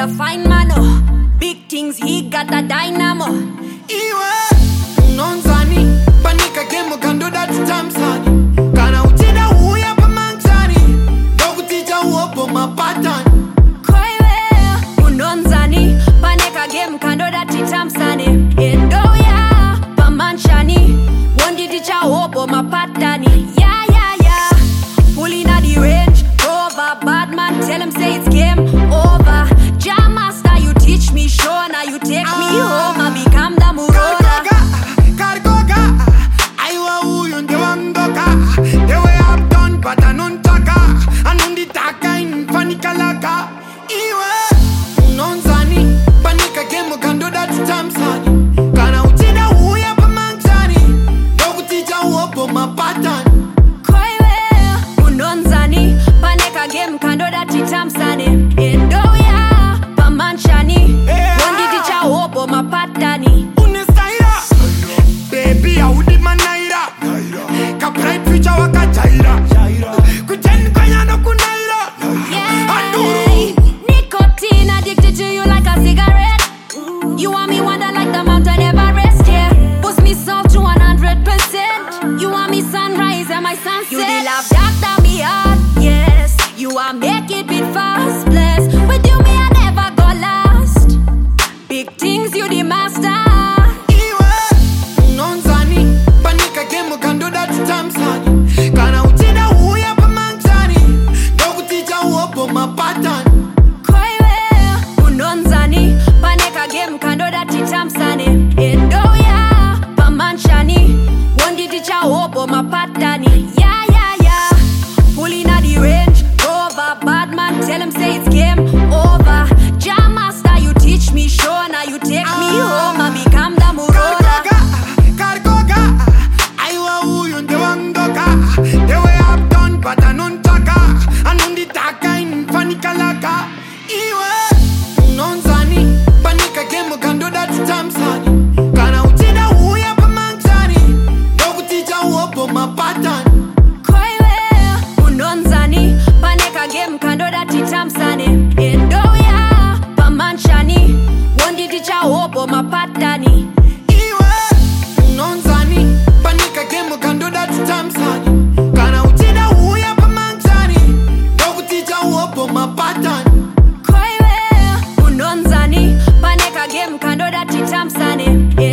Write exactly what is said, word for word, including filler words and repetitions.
a fine man, oh. Big things, he got a dynamo. Iwe nonzani panika game kando that tamsani kana uchida uya pamangzani dokutija uopo mapatani Koiwe unonzani panika game kando that tamsani endo ya pamanchani wondi ticha uopo mapatani. Yeah yeah yeah, pulling at the range over. Bad man tell him say it's game over. Jam master you teach me show, now you take me home and become the Murona. Kargoga, aiwa uyu ndewandoka. The way I've done, but I don't taka. Anundi taka in panikalaka. Iwe nonzani panika game kando that tamsani kana uchida uya pamangzani dokutija uopo mapatani Koiwe unonzani panika game kando that tamsani endo ya pamanchani wondi ticha uopo mapatani. Unestaira baby audi manaira ka bright future wakajaira kujeni kanyano kunaira Yeah, nicotine addicted to you like a cigarette. You want me wonder like the mountain Everest, yeah. Boost me soul to one hundred percent. You want me sunrise and my sunset. You the love doctor me heart, yes. You want make it beat fast, bless. With you me I never go last. Big things you the master. Iwe nonzani panika game kando that tamsani kana uchida uya pamangzani dokutija uopo mapatani Koiwe unonzani panika game kando that tamsani endo ya pamanchani wondi ticha uopo mapatani. Yeah yeah yeah, pulling at the range over. Bad man tell him say it's game over. Jam master you teach me show, now you take me home and become the Murona. Kargoga, aiwa uyu ndewandoka. The way I've done, but I don't taka. Anundi taka in panikalaka. Iwe nonzani panika game kando that tamsani kana uchida uya pamangzani dokutija uopo mapatani Koiwe unonzani panika game kando that tamsani endo ya pamanchani wondi ticha uopo mapatani. Iwe nonzani panika game kando that tamsani kana uchida uya pamangzani dokutija uopo mapatani Koiwe unonzani panika game kando that tamsani